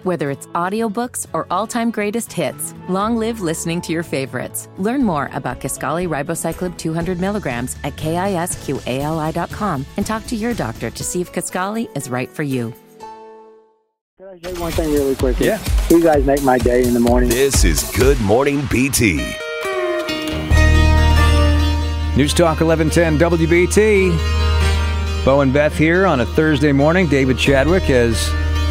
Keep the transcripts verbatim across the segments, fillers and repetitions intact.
Whether it's audiobooks or all-time greatest hits, long live listening to your favorites. Learn more about Kisqali Ribociclib two hundred milligrams at kisqali dot com and talk to your doctor to see if Kisqali is right for you. Can I say one thing really quickly? Yeah. You guys make my day in the morning. This is Good Morning B T. News Talk eleven ten W B T. Bo and Beth here on a Thursday morning. David Chadwick is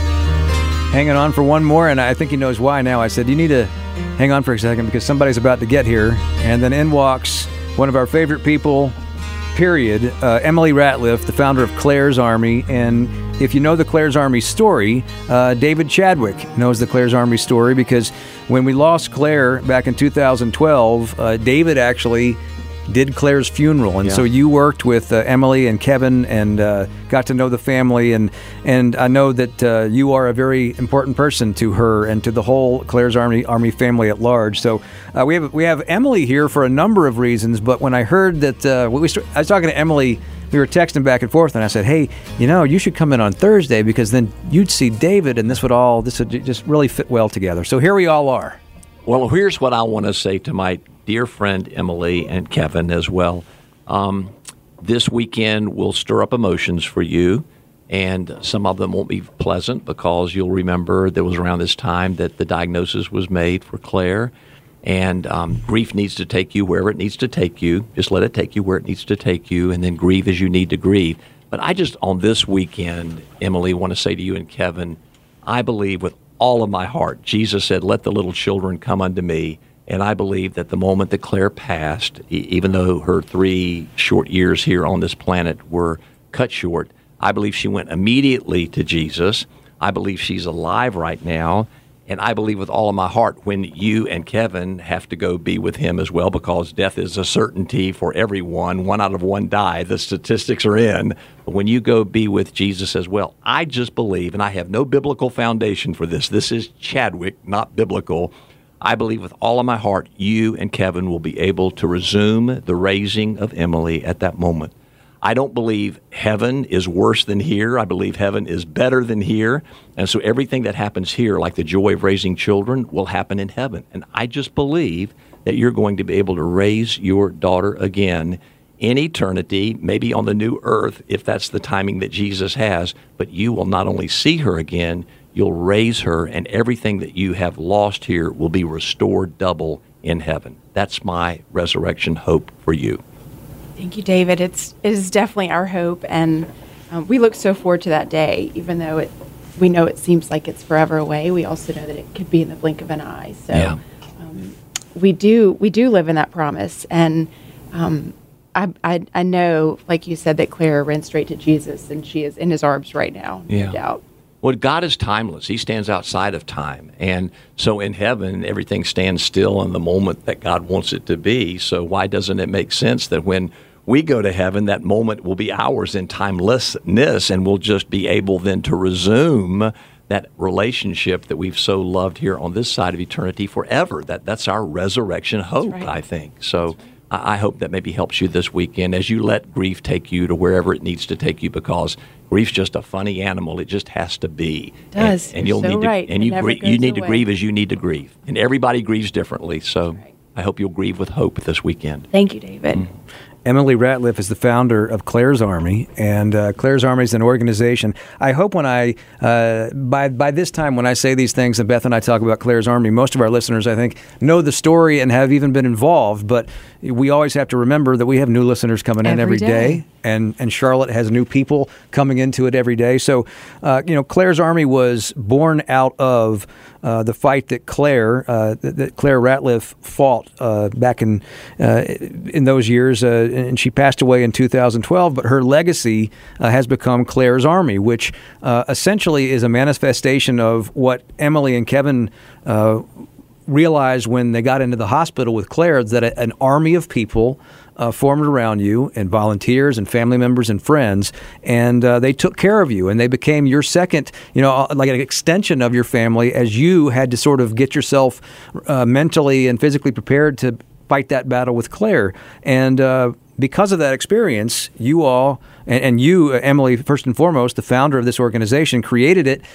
hanging on for one more, and I think he knows why now. I said, you need to hang on for a second because somebody's about to get here. And then in walks one of our favorite people, period, uh, Emily Ratliff, the founder of Claire's Army. And if you know the Claire's Army story, uh, David Chadwick knows the Claire's Army story because when we lost Claire back in two thousand twelve, uh, David actually did Claire's funeral, and yeah. so you worked with uh, Emily and Kevin and uh, got to know the family, and and I know that uh, you are a very important person to her and to the whole Claire's Army Army family at large. So uh, we have we have Emily here for a number of reasons, but when I heard that uh, we st- I was talking to Emily, we were texting back and forth, and I said, hey, you know, you should come in on Thursday because then you'd see David, and this would all this would just really fit well together. So here we all are. Well, here's what I want to say to my dear friend Emily and Kevin as well. Um, this weekend will stir up emotions for you, and some of them won't be pleasant because you'll remember that it was around this time that the diagnosis was made for Claire, and um, grief needs to take you wherever it needs to take you. Just let it take you where it needs to take you, and then grieve as you need to grieve. But I just, on this weekend, Emily, want to say to you and Kevin, I believe with all of my heart, Jesus said, let the little children come unto me. And I believe that the moment that Claire passed, e- even though her three short years here on this planet were cut short, I believe she went immediately to Jesus. I believe she's alive right now. And I believe with all of my heart when you and Kevin have to go be with him as well, because death is a certainty for everyone. One out of one die. The statistics are in. But when you go be with Jesus as well, I just believe, and I have no biblical foundation for this. This is Chadwick, not biblical. I believe with all of my heart, you and Kevin will be able to resume the raising of Emily at that moment. I don't believe heaven is worse than here. I believe heaven is better than here. And so everything that happens here, like the joy of raising children, will happen in heaven. And I just believe that you're going to be able to raise your daughter again in eternity, maybe on the new earth, if that's the timing that Jesus has. But you will not only see her again, you'll raise her, and everything that you have lost here will be restored double in heaven. That's my resurrection hope for you. Thank you, David. It's it is definitely our hope, and um, we look so forward to that day. Even though it, we know it seems like it's forever away, we also know that it could be in the blink of an eye. So yeah. um, we do we do live in that promise, and um, I, I I know, like you said, that Claire ran straight to Jesus, and she is in His arms right now, yeah. no doubt. Well, God is timeless. He stands outside of time. And so in heaven, everything stands still in the moment that God wants it to be. So why doesn't it make sense that when we go to heaven, that moment will be ours in timelessness, and we'll just be able then to resume that relationship that we've so loved here on this side of eternity forever. That That's our resurrection hope, right. I think. So I hope that maybe helps you this weekend as you let grief take you to wherever it needs to take you, because grief's just a funny animal. It just has to be. It does. And, and you'll so need to, right. and it you never grie- goes you need away. to grieve as you need to grieve. And everybody grieves differently. So right. I hope you'll grieve with hope this weekend. Thank you, David. Mm-hmm. Emily Ratliff is the founder of Claire's Army, and uh, Claire's Army is an organization. I hope when I, uh, by by this time when I say these things and Beth and I talk about Claire's Army, most of our listeners, I think, know the story and have even been involved, but we always have to remember that we have new listeners coming in every, every day. day, and, and Charlotte has new people coming into it every day. So, uh, you know, Claire's Army was born out of uh, the fight that Claire, uh, that, that Claire Ratliff fought uh, back in uh, in those years, uh, and she passed away in two thousand twelve, but her legacy uh, has become Claire's Army, which uh, essentially is a manifestation of what Emily and Kevin uh, realized when they got into the hospital with Claire, that a, an army of people uh, formed around you, and volunteers and family members and friends, and uh, they took care of you, and they became your second, you know, like an extension of your family as you had to sort of get yourself uh, mentally and physically prepared to fight that battle with Claire. And uh, because of that experience, you all, and, and you, Emily, first and foremost, the founder of this organization, created it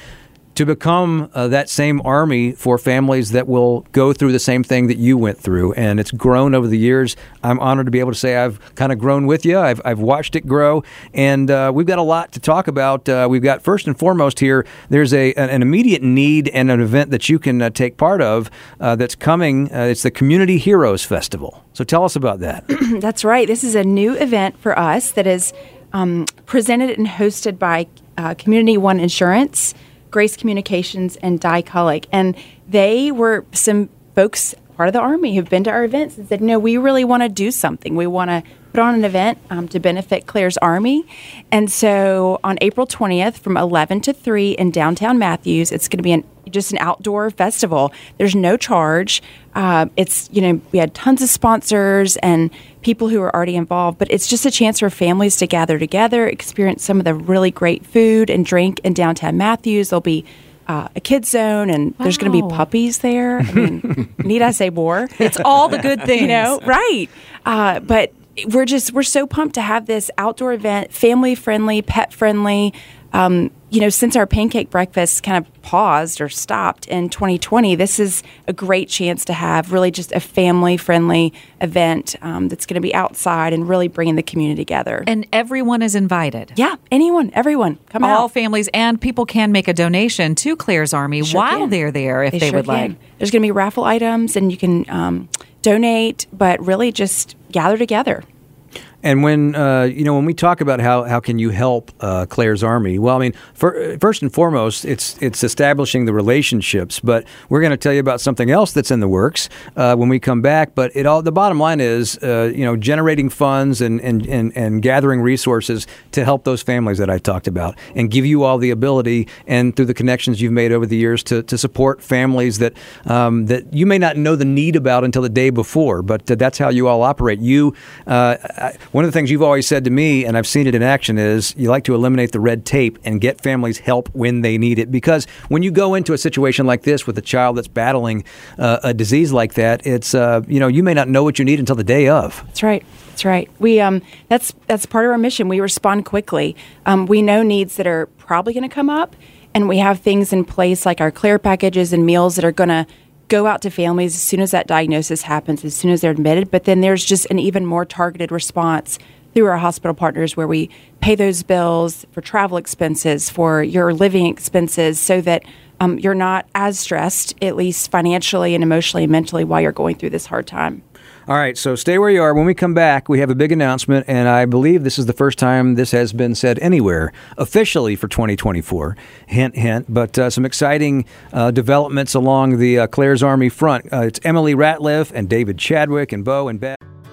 to become uh, that same army for families that will go through the same thing that you went through. And it's grown over the years. I'm honored to be able to say I've kind of grown with you. I've, I've watched it grow. And uh, we've got a lot to talk about. Uh, we've got, first and foremost here, there's a an, an immediate need and an event that you can uh, take part of uh, that's coming. Uh, it's the Community Heroes Festival. So tell us about that. That's right. This is a new event for us that is um, presented and hosted by uh, Community One Insurance, Grace Communications, and Die Cullick. And they were some folks, part of the Army, who've been to our events and said, no, we really want to do something. We want to put on an event um, to benefit Claire's Army. And so on April twentieth from eleven to three in downtown Matthews, it's going to be an, just an outdoor festival. There's no charge. Uh, it's, you know, we had tons of sponsors and people who are already involved, but it's just a chance for families to gather together, experience some of the really great food and drink in downtown Matthews. There'll be Uh, a kids zone, and wow. there's going to be puppies there. I mean, need I say more? It's all the good things, you know, right? Uh, but we're just we're so pumped to have this outdoor event, family friendly, pet friendly. Um, you know, since our pancake breakfast kind of paused or stopped in twenty twenty, this is a great chance to have really just a family-friendly event um, that's going to be outside and really bringing the community together. And everyone is invited. Yeah, anyone, everyone, come out. All families, and people can make a donation to Claire's Army Sure while can. they're there if they, they sure would can. like. There's going to be raffle items, and you can um, donate, but really just gather together. And when uh, you know when we talk about how, how can you help uh, Claire's Army, well, I mean, for, first and foremost, it's it's establishing the relationships. But we're going to tell you about something else that's in the works uh, when we come back. But it all the bottom line is, uh, you know, generating funds and, and, and, and gathering resources to help those families that I talked about, and give you all the ability and through the connections you've made over the years to, to support families that um, that you may not know the need about until the day before. But uh, that's how you all operate. You. Uh, I, One of the things you've always said to me, and I've seen it in action, is you like to eliminate the red tape and get families help when they need it. Because when you go into a situation like this with a child that's battling uh, a disease like that, it's uh, you know you may not know what you need until the day of. That's right. That's right. We um that's that's part of our mission. We respond quickly. Um, we know needs that are probably going to come up, and we have things in place like our Claire packages and meals that are going to go out to families as soon as that diagnosis happens, as soon as they're admitted. But then there's just an even more targeted response through our hospital partners where we pay those bills for travel expenses, for your living expenses, so that um, you're not as stressed, at least financially and emotionally and mentally, while you're going through this hard time. All right, so stay where you are. When we come back, we have a big announcement, and I believe this is the first time this has been said anywhere officially for twenty twenty-four. Hint, hint. But uh, some exciting uh, developments along the uh, Claire's Army front. Uh, it's Emily Ratliff and David Chadwick and Bo and Beth.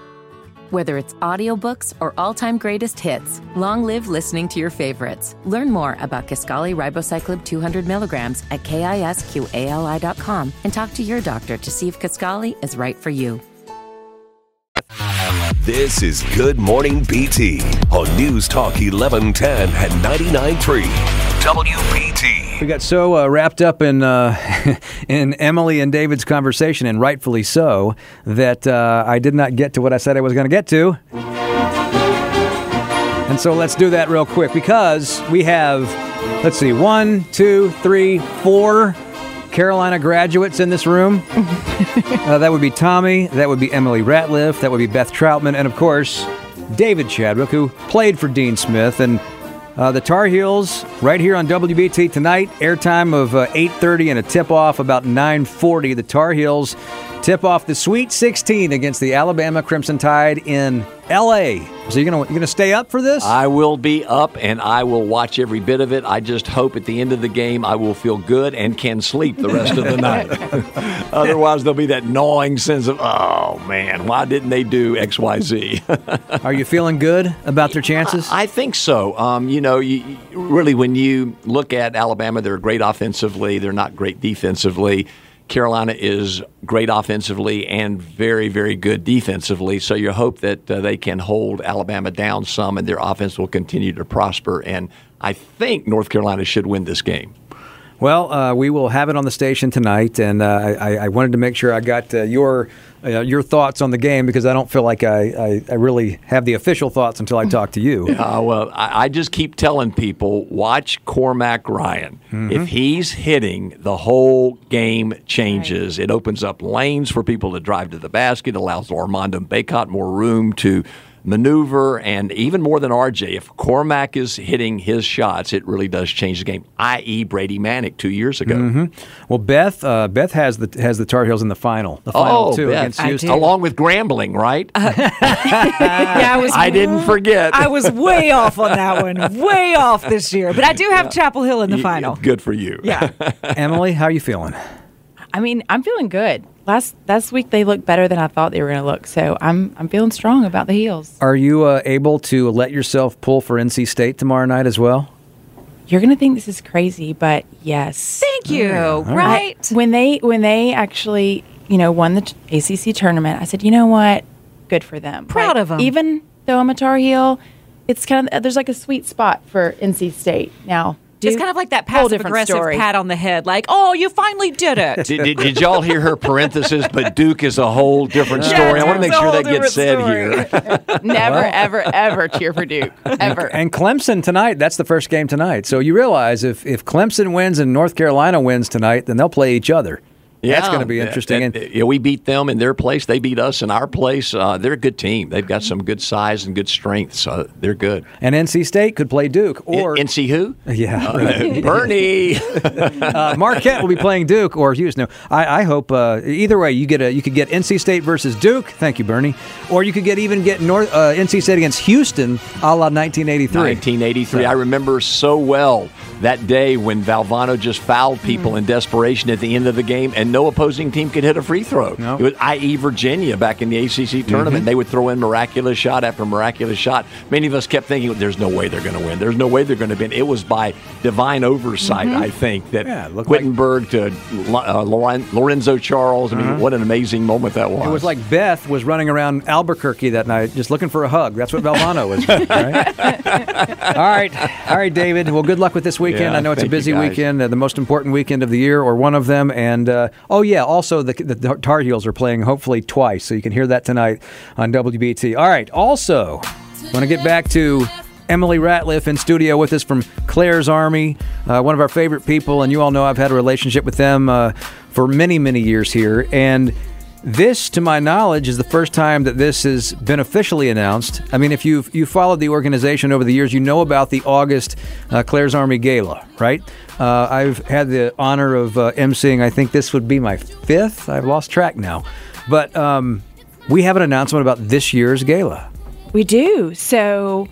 Whether it's audiobooks or all-time greatest hits, long live listening to your favorites. Learn more about Kisqali Ribociclib two hundred milligrams at kisqali dot com and talk to your doctor to see if Kisqali is right for you. This is Good Morning B T on News Talk eleven ten and ninety-nine point three W B T. We got so uh, wrapped up in uh, in Emily and David's conversation, and rightfully so, that uh, I did not get to what I said I was going to get to. And so let's do that real quick, because we have, let's see, one, two, three, four Carolina graduates in this room. uh, that would be Tommy, that would be Emily Ratliff, that would be Beth Troutman, and of course, David Chadwick, who played for Dean Smith. And uh, the Tar Heels, right here on W B T tonight, airtime of uh, eight thirty and a tip-off about nine forty. The Tar Heels tip off the Sweet sixteen against the Alabama Crimson Tide in L A. So you're gonna you're gonna stay up for this? I will be up, and I will watch every bit of it. I just hope at the end of the game I will feel good and can sleep the rest of the night. Otherwise, there'll be that gnawing sense of, oh man, why didn't they do X, Y, Z? Are you feeling good about their chances? I, I think so. Um, you know, you, you, really, when you look at Alabama, they're great offensively. They're not great defensively. Carolina is great offensively and very, very good defensively. So you hope that uh, they can hold Alabama down some, and their offense will continue to prosper. And I think North Carolina should win this game. Well, uh, we will have it on the station tonight, and uh, I, I wanted to make sure I got uh, your uh, your thoughts on the game because I don't feel like I, I, I really have the official thoughts until I talk to you. Uh, well, I, I just keep telling people, watch Cormac Ryan. Mm-hmm. If he's hitting, the whole game changes. Right. It opens up lanes for people to drive to the basket, allows Armando Bacot more room to maneuver, and even more than R J, if Cormac is hitting his shots, it really does change the game, that is. Brady Manick two years ago. Mm-hmm. Well, Beth uh, Beth has the has the Tar Heels in the final. The final oh, two Beth, against Houston. Along with Grambling, right? Uh, yeah, I was. I didn't forget. I was way off on that one. Way off this year. But I do have yeah. Chapel Hill in the you, final. Good for you. Yeah. Emily, how are you feeling? I mean, I'm feeling good. Last last week they looked better than I thought they were going to look, so I'm I'm feeling strong about the Heels. Are you uh, able to let yourself pull for N C State tomorrow night as well? You're going to think this is crazy, but yes. Thank you. All right. right. I, when they when they actually, you know, won the A C C tournament, I said, you know what? Good for them. Proud like, of them. Even though I'm a Tar Heel, it's kind of there's like a sweet spot for N C State now. Duke, it's kind of like that passive-aggressive pat on the head, like, oh, you finally did it. did, did, did y'all hear her parenthesis, but Duke is a whole different story? Yeah, I want to make sure that gets said story. here. Never, ever, ever cheer for Duke. Ever. And Clemson tonight, that's the first game tonight. So you realize if, if Clemson wins and North Carolina wins tonight, then they'll play each other. Yeah, that's going to be interesting. And, and, yeah, we beat them in their place. They beat us in our place. Uh, they're a good team. They've got some good size and good strength, so they're good. And N C State could play Duke. Or N C who? Yeah. Uh, Bernie. uh, Marquette will be playing Duke or Houston. No, I, I hope uh, either way you get a you could get N C State versus Duke. Thank you, Bernie. Or you could get even get North uh, N C State against Houston, a la nineteen eighty-three. nineteen eighty-three. I remember so well that day when Valvano just fouled people mm. in desperation at the end of the game, and no opposing team could hit a free throw. Nope. It was that is. Virginia back in the A C C tournament. Mm-hmm. They would throw in miraculous shot after miraculous shot. Many of us kept thinking, there's no way they're going to win. There's no way they're going to win. It was by divine oversight, mm-hmm. I think, that yeah, Wittenberg like... to uh, Lorenzo Charles. I mean, uh-huh. what an amazing moment that was. It was like Beth was running around Albuquerque that night just looking for a hug. That's what Valvano was doing, right? All right. All right, David. Well, good luck with this weekend. Yeah, I know it's a busy you, weekend, uh, the most important weekend of the year, or one of them. And, uh, oh, yeah, also the, the Tar Heels are playing hopefully twice, so you can hear that tonight on W B T. All right, also, I want to get back to Emily Ratliff in studio with us from Claire's Army, uh, one of our favorite people, and you all know I've had a relationship with them uh, for many, many years here. And this, to my knowledge, is the first time that this has been officially announced. I mean, if you've you followed the organization over the years, you know about the August uh, Claire's Army Gala, right? Uh, I've had the honor of uh, emceeing, I think this would be my fifth. I've lost track now. But um, we have an announcement about this year's gala. We do. So,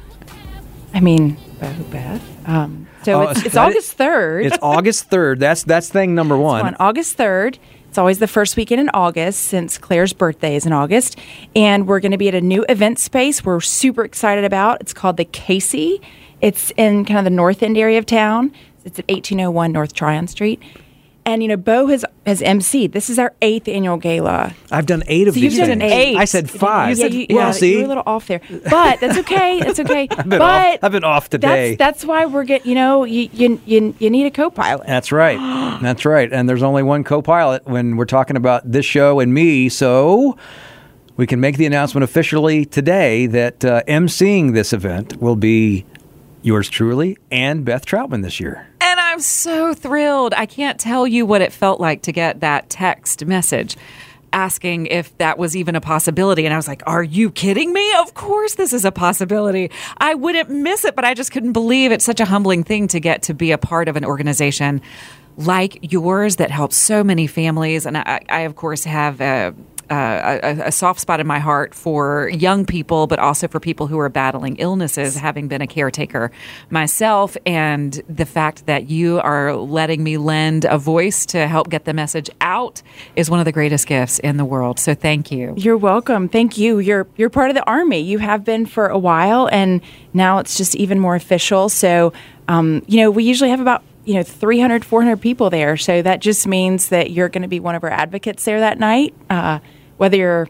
I mean, Beth. Um, so oh, it's, it's August third. It's August third. That's that's thing number one. On August third. It's always the first weekend in August since Claire's birthday is in August. And we're going to be at a new event space we're super excited about. It's called the Casey. It's in kind of the north end area of town. It's at eighteen oh one North Tryon Street. And, you know, Bo has, has emceed. This is our eighth annual gala. I've done eight of so these you've things. done eight. I said five. You said, you, well, yeah, see? You're a little off there. But that's okay. That's okay. I've been but off. I've been off today. That's, that's why we're getting, you know, you, you, you, you need a co-pilot. That's right. That's right. And there's only one co-pilot when we're talking about this show and me. So we can make the announcement officially today that uh, emceeing this event will be yours truly and Beth Troutman this year. And I'm so thrilled. I can't tell you what it felt like to get that text message asking if that was even a possibility. And I was like, are you kidding me? Of course this is a possibility. I wouldn't miss it, but I just couldn't believe it's such a humbling thing to get to be a part of an organization like yours that helps so many families. And I, I of course, have a Uh, a, a soft spot in my heart for young people, but also for people who are battling illnesses, having been a caretaker myself. And the fact that you are letting me lend a voice to help get the message out is one of the greatest gifts in the world. So thank you. You're welcome. Thank you. You're you're part of the Army. You have been for a while, and now it's just even more official. So, um, you know, we usually have about you know, three hundred, four hundred people there. So that just means that you're going to be one of our advocates there that night. Uh, whether you're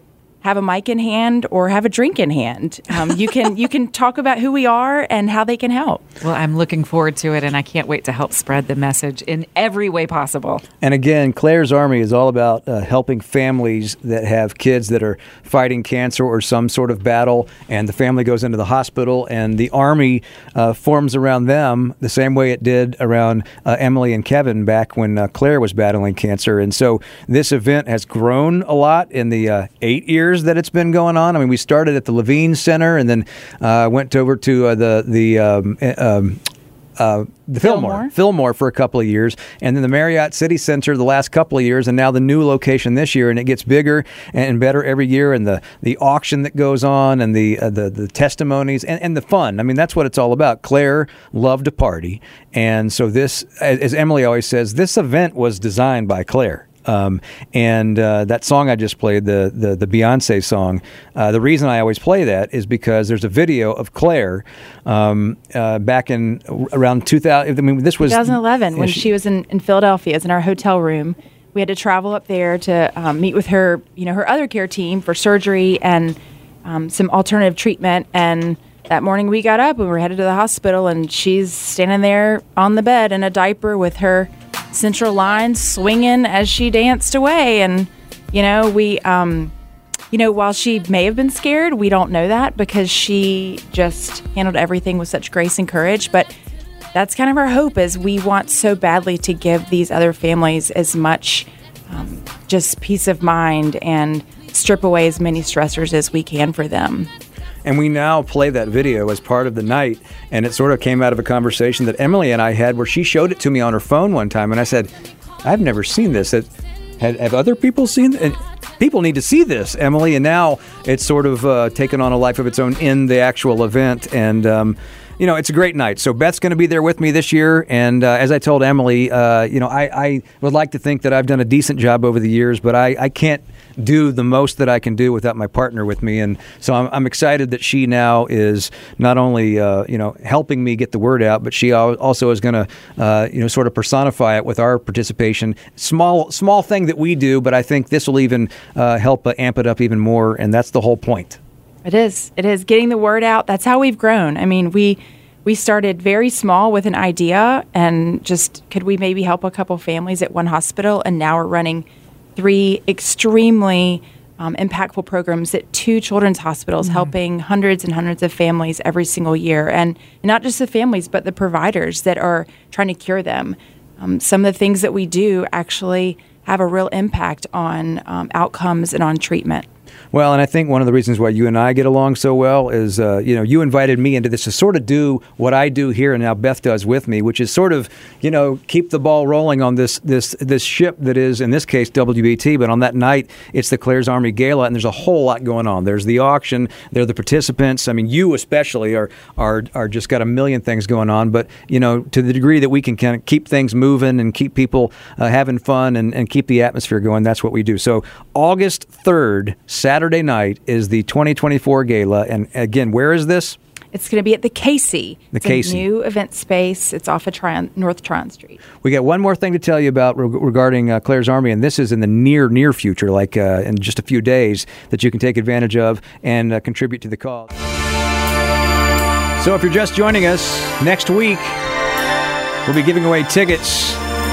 have a mic in hand or have a drink in hand. Um, you can you can talk about who we are and how they can help. Well, I'm looking forward to it, and I can't wait to help spread the message in every way possible. And again, Claire's Army is all about uh, helping families that have kids that are fighting cancer or some sort of battle, and the family goes into the hospital, and the Army uh, forms around them the same way it did around uh, Emily and Kevin back when uh, Claire was battling cancer. And so this event has grown a lot in the uh, eight years that it's been going on. I mean, we started at the Levine Center and then uh, went over to uh, the the um, um, uh, the Fillmore. Fillmore Fillmore for a couple of years, and then the Marriott City Center the last couple of years, and now the new location this year, and it gets bigger and better every year. And the, the auction that goes on, and the uh, the the testimonies, and, and the fun. I mean, that's what it's all about. Claire loved to party, and so this, as Emily always says, this event was designed by Claire. Um, and uh, that song I just played, the the, the Beyonce song, uh, the reason I always play that is because there's a video of Claire um, uh, back in around two thousand. I mean, this was twenty eleven when she, she was in, in Philadelphia. It was in our hotel room. We had to travel up there to um, meet with her, you know, her other care team for surgery and um, some alternative treatment. And that morning we got up and we were headed to the hospital, and she's standing there on the bed in a diaper with her central line swinging as she danced away. And, you know, we, um, you know, while she may have been scared, we don't know that because she just handled everything with such grace and courage. But that's kind of our hope, is we want so badly to give these other families as much um, just peace of mind and strip away as many stressors as we can for them. And we now play that video as part of the night, and it sort of came out of a conversation that Emily and I had where she showed it to me on her phone one time, and I said, I've never seen this. Have, have other people seen it? And people need to see this, Emily. And now it's sort of uh, taken on a life of its own in the actual event, and um, you know, it's a great night. So Beth's going to be there with me this year, and uh, as I told Emily, uh, you know, I, I would like to think that I've done a decent job over the years, but I, I can't do the most that I can do without my partner with me. And so I'm, I'm excited that she now is not only, uh, you know, helping me get the word out, but she also is going to, uh, you know, sort of personify it with our participation. Small, small thing that we do, but I think this will even uh, help uh, amp it up even more. And that's the whole point. It is. It is getting the word out. That's how we've grown. I mean, we we started very small with an idea and just, could we maybe help a couple families at one hospital? And now we're running three extremely um, impactful programs at two children's hospitals, mm-hmm. helping hundreds and hundreds of families every single year. And not just the families, but the providers that are trying to cure them. Um, some of the things that we do actually have a real impact on um, outcomes and on treatment. Well, and I think one of the reasons why you and I get along so well is, uh, you know, you invited me into this to sort of do what I do here and now Beth does with me, which is sort of, you know, keep the ball rolling on this this this ship that is, in this case, W B T. But on that night, it's the Claire's Army Gala, and there's a whole lot going on. There's the auction. There are the participants. I mean, you especially are are are just got a million things going on. But, you know, to the degree that we can kind of keep things moving and keep people uh, having fun and, and keep the atmosphere going, that's what we do. So August third, Saturday night, is the twenty twenty-four Gala. And again, where is this? It's going to be at the Casey. The it's Casey. a new event space. It's off of Tryon, North Tryon Street. We got one more thing to tell you about re- regarding uh, Claire's Army, and this is in the near, near future, like uh, in just a few days, that you can take advantage of and uh, contribute to the cause. So if you're just joining us, next week we'll be giving away tickets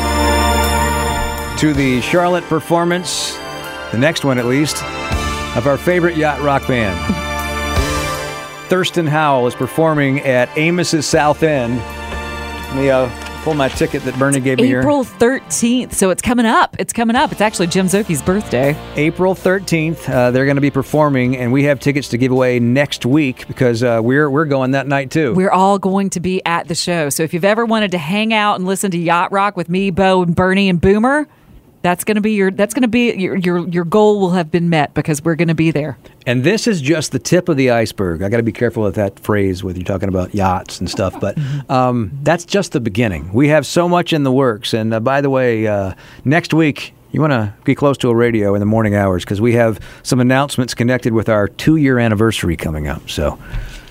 to the Charlotte performance, the next one at least, of our favorite yacht rock band. Thurston Howell is performing at Amos's South End. Let me uh, pull my ticket that Bernie gave me here. April thirteenth, so it's coming up. It's coming up. It's actually Jim Zoki's birthday. April thirteenth, uh, they're going to be performing, and we have tickets to give away next week because uh, we're we're going that night too. We're all going to be at the show. So if you've ever wanted to hang out and listen to yacht rock with me, Bo, and Bernie, and Boomer, That's going to be your. That's going to be your, your. Your goal will have been met because we're going to be there. And this is just the tip of the iceberg. I got to be careful with that phrase when you're talking about yachts and stuff. But um, that's just the beginning. We have so much in the works. And uh, by the way, uh, next week you want to be close to a radio in the morning hours because we have some announcements connected with our two-year anniversary coming up. So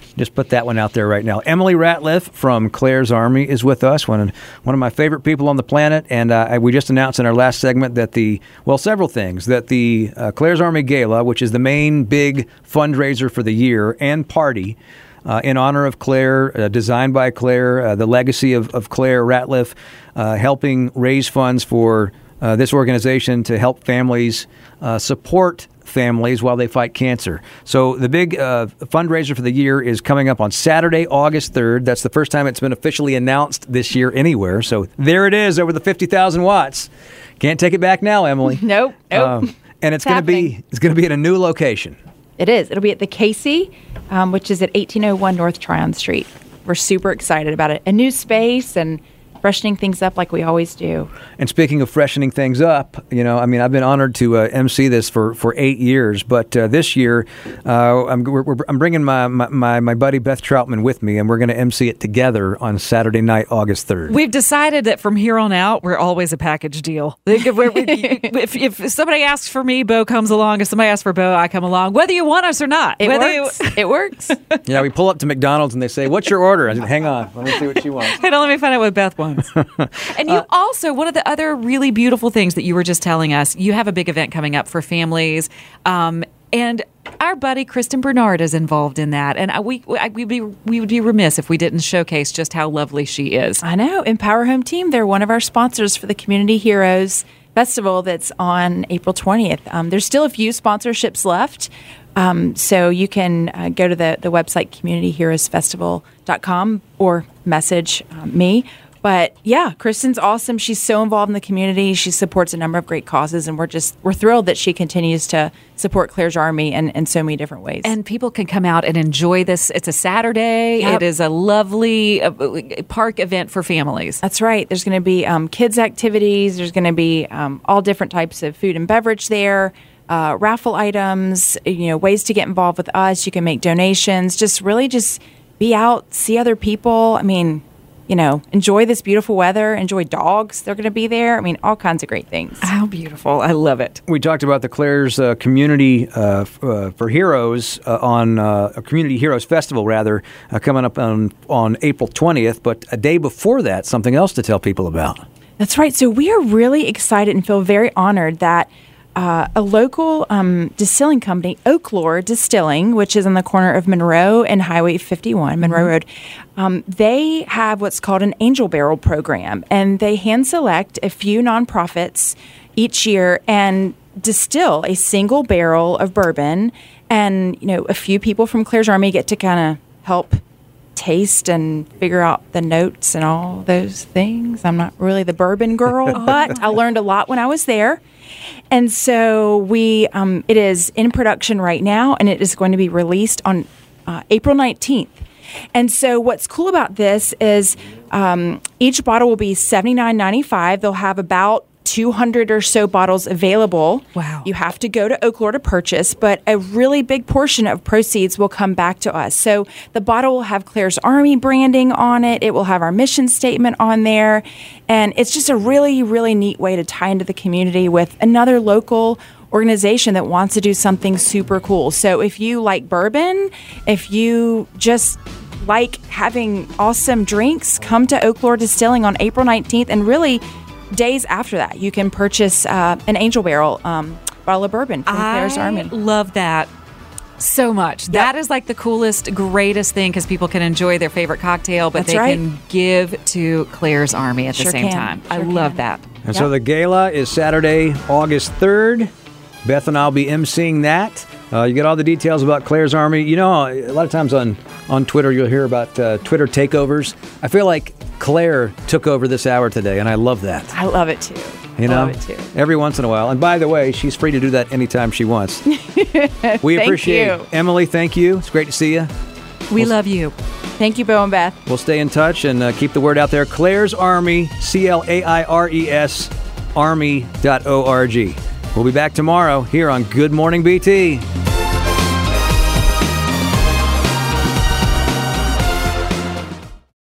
Just put that one out there right now. Emily Ratliff from Claire's Army is with us, one of, one of my favorite people on the planet. And uh, we just announced in our last segment that the, well, several things, that the uh, Claire's Army Gala, which is the main big fundraiser for the year and party uh, in honor of Claire, uh, designed by Claire, uh, the legacy of, of Claire Ratliff, uh, helping raise funds for uh, this organization to help families uh, support families while they fight cancer. So the big uh, fundraiser for the year is coming up on Saturday, August third. That's the first time it's been officially announced this year anywhere. So there it is, over the fifty thousand watts. Can't take it back now, Emily. Nope. nope. Um, and it's, It's going to be it's going to be at a new location. It is. It'll be at the Casey, um, which is at eighteen oh one North Tryon Street. We're super excited about it. A new space and freshening things up like we always do. And speaking of freshening things up, you know, I mean, I've been honored to uh, M C this for, for eight years, but uh, this year uh, I'm, we're, we're, I'm bringing my, my, my buddy Beth Troutman with me, and we're going to M C it together on Saturday night, August third. We've decided that from here on out, we're always a package deal. if, if somebody asks for me, Bo comes along. If somebody asks for Bo, I come along, whether you want us or not. It whether works. You, it works. Yeah, we pull up to McDonald's and they say, "What's your order?" I said, "Hang on, let me see what she wants." Hey, don't let me find out what Beth wants. And you uh, also, one of the other really beautiful things that you were just telling us, you have a big event coming up for families. Um, and our buddy Kristen Bernard is involved in that. And we, we'd be, we would be remiss if we didn't showcase just how lovely she is. I know. Empower Home Team, they're one of our sponsors for the Community Heroes Festival that's on April twentieth. Um, there's still a few sponsorships left. Um, so you can uh, go to the, the website community heroes festival dot com or message um, me. But yeah, Kristen's awesome. She's so involved in the community. She supports a number of great causes, and we're just we're thrilled that she continues to support Claire's Army in, in so many different ways. And people can come out and enjoy this. It's a Saturday. Yep. It is a lovely uh, park event for families. That's right. There's going to be um, kids activities. There's going to be um, all different types of food and beverage there. Uh, raffle items. You know, ways to get involved with us. You can make donations. Just really just be out, see other people. I mean, you know, enjoy this beautiful weather, enjoy dogs. They're going to be there. I mean, all kinds of great things. How beautiful. I love it. We talked about the Claire's uh, Community uh, f- uh, for Heroes uh, on uh, a Community Heroes Festival, rather, uh, coming up on, on April twentieth. But a day before that, something else to tell people about. That's right. So we are really excited and feel very honored that Uh, a local um, distilling company, Oaklore Distilling, which is on the corner of Monroe and Highway fifty-one, Monroe mm-hmm. Road, um, they have what's called an Angel Barrel program, and they hand select a few nonprofits each year and distill a single barrel of bourbon, and you know, a few people from Claire's Army get to kind of help taste and figure out the notes and all those things. I'm not really the bourbon girl, but I learned a lot when I was there. And so we, um, it is in production right now, and it is going to be released on uh, April nineteenth. And so what's cool about this is um, each bottle will be seventy-nine ninety-five. They'll have about two hundred or so bottles available. Wow. You have to go to Oaklore to purchase, but a really big portion of proceeds will come back to us. So the bottle will have Claire's Army branding on it. It will have our mission statement on there. And it's just a really, really neat way to tie into the community with another local organization that wants to do something super cool. So if you like bourbon, if you just like having awesome drinks, come to Oaklore Distilling on April nineteenth, and really days after that, you can purchase uh, an Angel Barrel um, bottle of bourbon from Claire's Army. I love that so much. Yep. That is like the coolest, greatest thing, because people can enjoy their favorite cocktail, but That's they right. can give to Claire's Army at Sure the same can. time. Sure I can. love that. And Yep. so the gala is Saturday, August third. Beth and I will be emceeing that. Uh, you get all the details about Claire's Army. You know, a lot of times on, on Twitter, you'll hear about uh, Twitter takeovers. I feel like Claire took over this hour today, and I love that. I love it too. You know, I love it too. Every once in a while. And by the way, she's free to do that anytime she wants. We Thank appreciate you. it. Emily, thank you. It's great to see you. We We'll- love you. Thank you, Bo and Beth. We'll stay in touch and uh, keep the word out there. Claire's Army, C L A I R E S, army dot org. We'll be back tomorrow here on Good Morning B T.